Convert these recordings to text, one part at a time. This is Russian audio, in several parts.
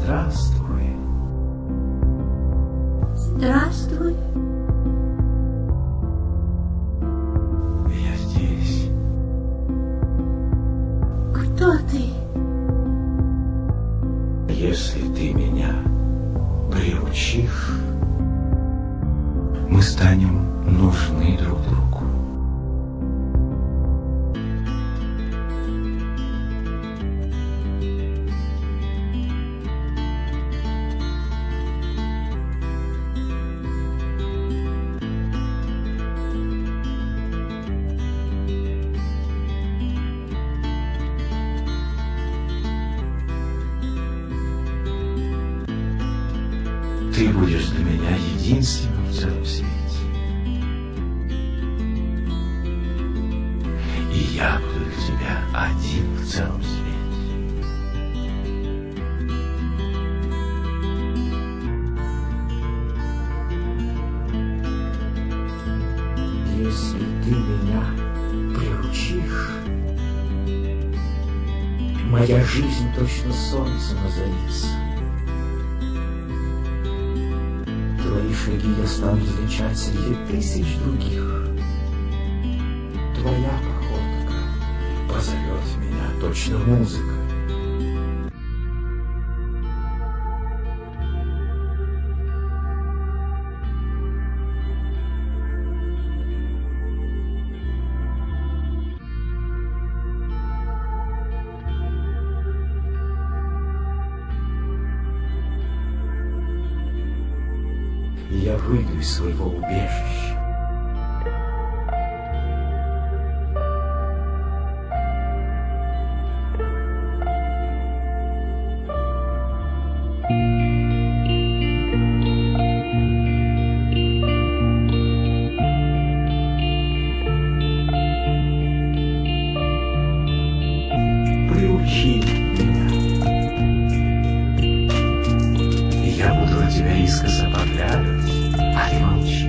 Здравствуй. Здравствуй. Я здесь. Кто ты? Если ты меня приучишь, мы станем нужны друг другу. Ты будешь для меня единственным в целом свете. И я буду для тебя один в целом свете. Если ты меня приучишь, моя жизнь точно солнцем озарится. Твои шаги я стану замечать среди тысяч других. Твоя походка позовет меня, точно музыка. И я выйду из своего убежища. Приучи меня, и я буду на тебя искоса поглядывать, а ты молчи.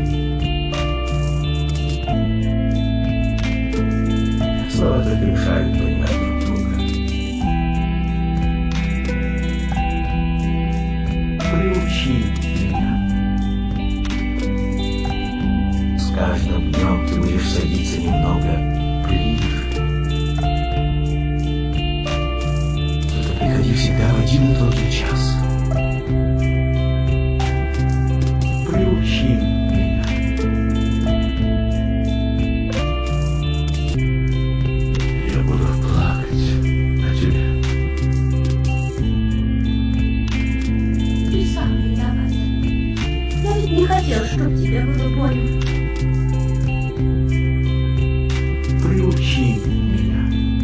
Слова только мешают понимать друг друга. Приучи меня. С каждым днем ты будешь садиться немного ближе. Только приходи всегда в один и тот же час. Приучи меня. Я буду плакать о тебе. Ты сам виноват. Я ведь не хотел, чтобы тебе было больно. Приучи меня.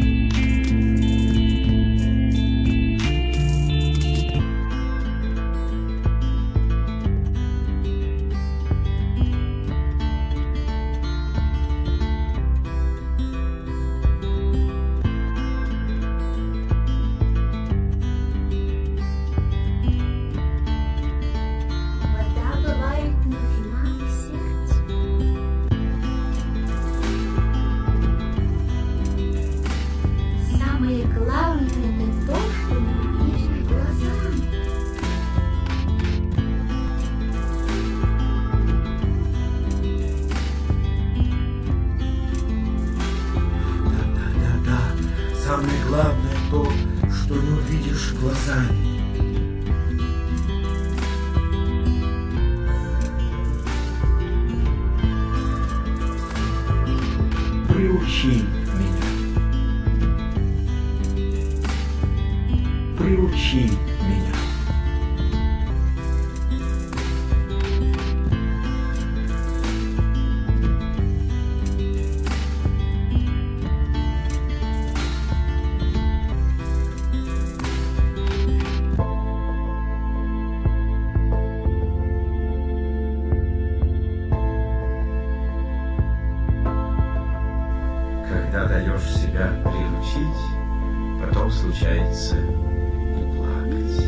Вода бывает нужна и сердцу. Самое главное это то, что не видишь глазами. Да. Самое главное то, что не увидишь глазами. Приучи меня. Приучи меня. Когда даешь себя приручить, потом случается и плакать.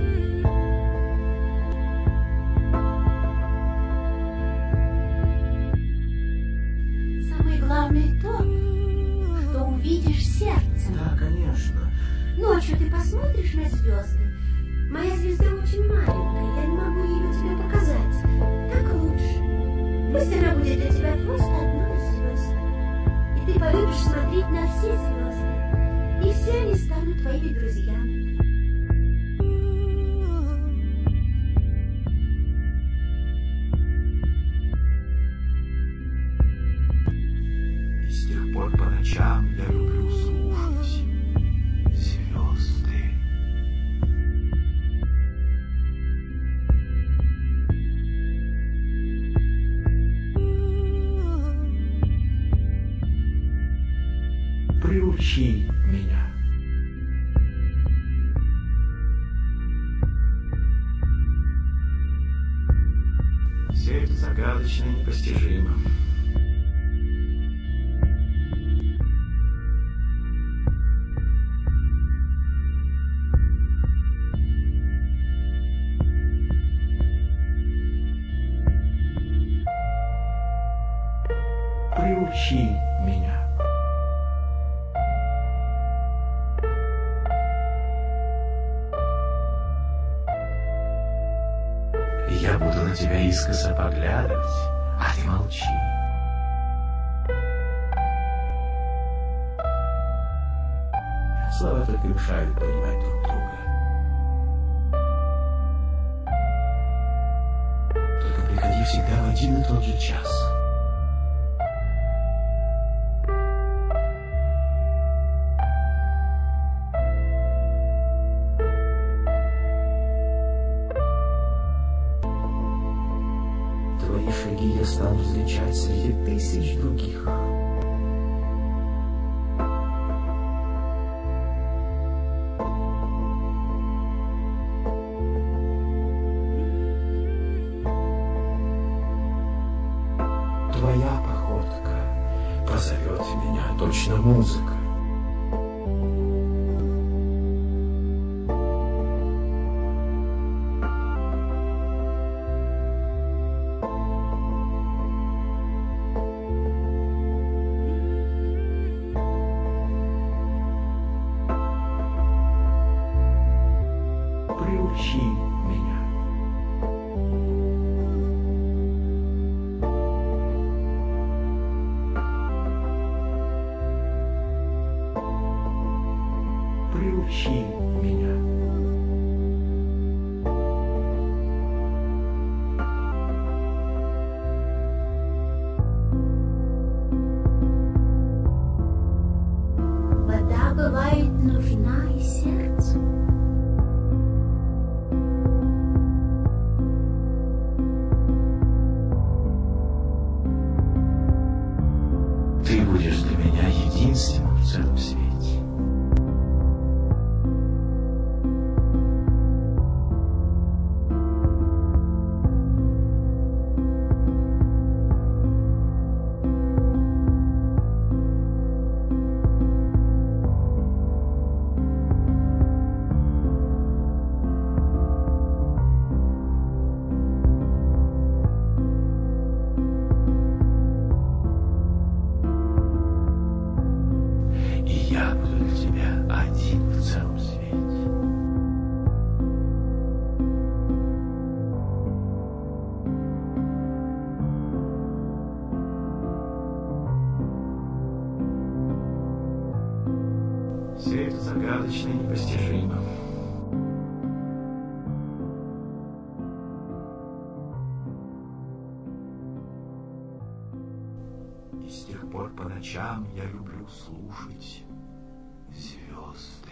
Самое главное то, что увидишь сердцем. Да, конечно. Ночью ты посмотришь на звезды, Моя звезда очень маленькая, я не могу ее тебе показать. Так лучше. Пусть она будет для тебя просто одной из звезд. И ты полюбишь смотреть на все звезды. И все они станут твоими друзьями. И с тех пор по ночам я люблю слушать звезды. Приучи меня. Все это загадочно и непостижимо. Приучи меня. И я буду на тебя искоса поглядывать, а ты молчи. Слова только мешают понимать друг друга. Только приходи всегда в один и тот же час. Твои шаги я стану различать среди тысяч других. Твоя походка позовет меня, точно музыка. Приучи меня. Приучи меня. Вода бывает нужна и сердцу. Ты будешь для меня единственным в целом свете. И я буду для тебя один в целом свете. Все это загадочно и непостижимо. И с тех пор по ночам я люблю слушать звезды.